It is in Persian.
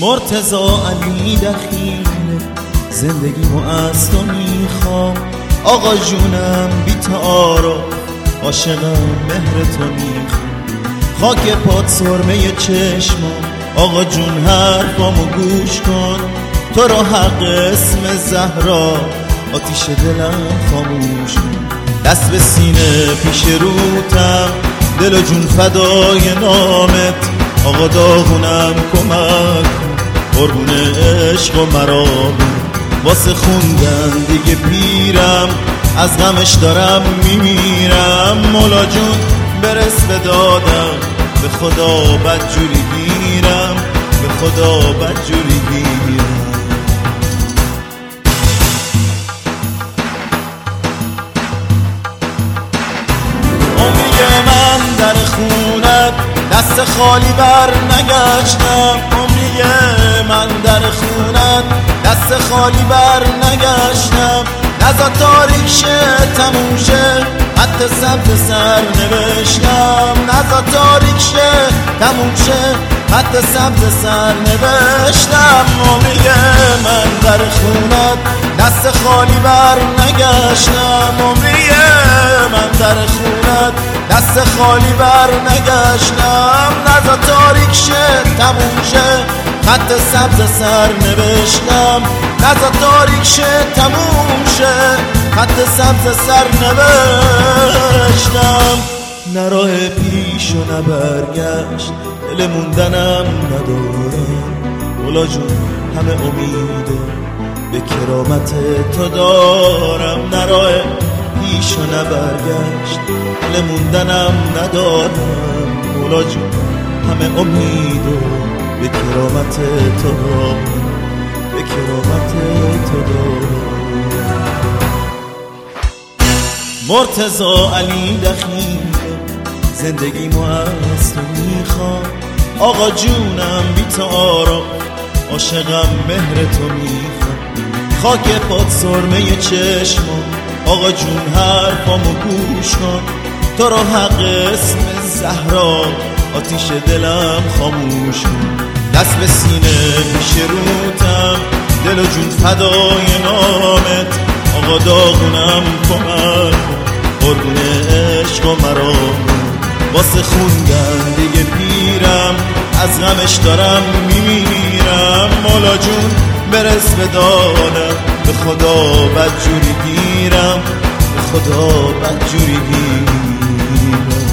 مرتضی علی دخیل زندگیمو از تو میخوام، آقا جونم بی تعارف عاشقم مهر تو میخوام، خاک پات سرمه چشمام، آقا جون حرفامو گوش کن، تو را حق اسم زهرا آتیش دلم خاموش کن، دست به سینه پیش روتم دل و جون فدای نامت، آقا داغونم کمک قربون عشق و مرام، واسه خوندن دیگه پیرم از غمش دارم میمیرم، مولا جون برس به دادم، به خدا بدجوری گیرم، به خدا بدجوری گیرم. عمری من در خونت دست خالی بر نگشتم، عمری من در خونت دست خالی بر نگشتم، نزا تاریک شه تموم شه خط سبز سر نوشتم، نزا تاریک شه تموم شه خط سبز سر نوشتم، عمری من در خونت دست خالی بر نگشتم، عمری من در خونت دست خالی بر نگشتم، نزا تاریک شه تموم شه خط سبز سر نوشتم، نزا تاریک شه تموم شه خط سبز سر نوشتم، نه راه پیش و نه برگشت دل موندنم ندارم، مولا جون همه امیدو به کرامت تو دارم، نه راه پیش و نه برگشت دل موندنم ندارم، مولا جون همه امیدو به کرامت تو دارم، به کرامت تو دارم. مرتضی علی دخیل زندگیمو از تو میخوام، آقا جونم بی تعارف عاشقم مهر تو میخوام، خاک پات سرمه چشمام، آقا جون حرفامو گوش کن، تو را حق اسم زهرا آتیش دلم خاموش کن، دست به سینه پیش روتم دل و جون فدای نامت، آقا داغونم کمک قربون عشق و مرام، واسه خوندن دیگه پیرم از غمش دارم میمیرم، مولا جون برس به دادم، به خدا بدجوری گیرم، به خدا بدجوری گیرم.